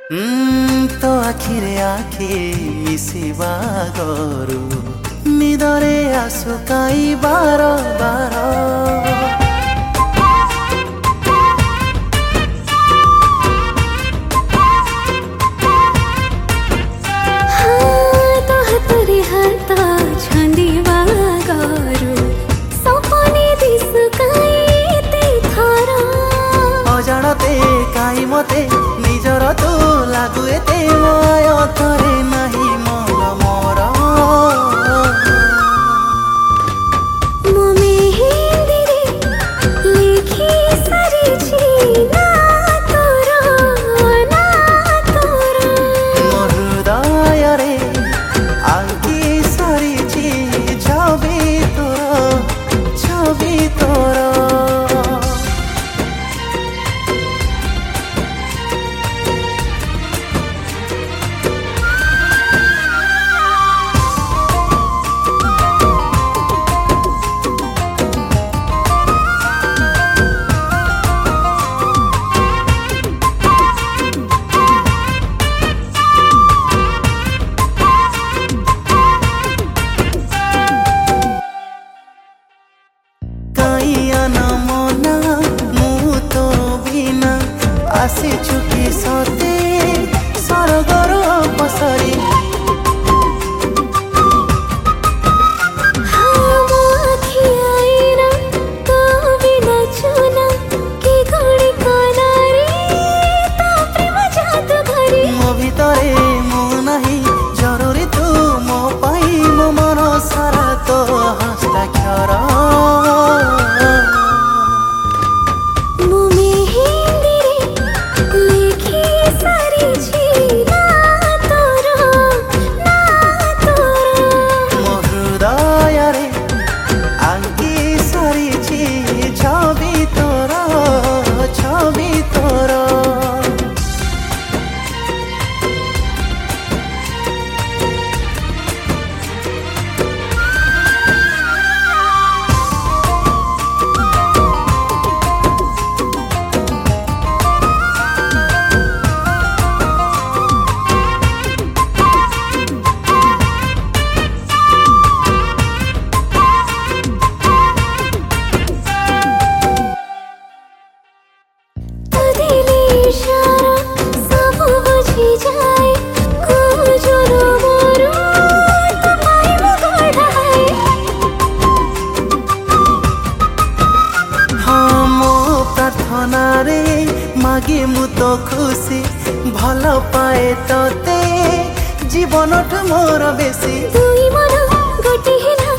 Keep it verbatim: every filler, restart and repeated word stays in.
तो आखिरे आखि मिसिबा गरु निदरे आसु काई बार बार अजाणते काई मते निजर तू लागु एते माय थरे नाही मन मोर ममे हिंदी लिखी सारिछि ना तोर ना तोर मोर हृदय रे आंकी सारिछि छवि तोर छवि तोर आसी चुकी सते सरगर पसरी मो भितरे मो नहीं जरूरी तू मो पाई मो मन सारा तो हस्ताक्षर छवि तोर छवि तोर मागे मु तो खुशी भल पाए तोते जीवन मोर बेसी दुई मन गोटे हेला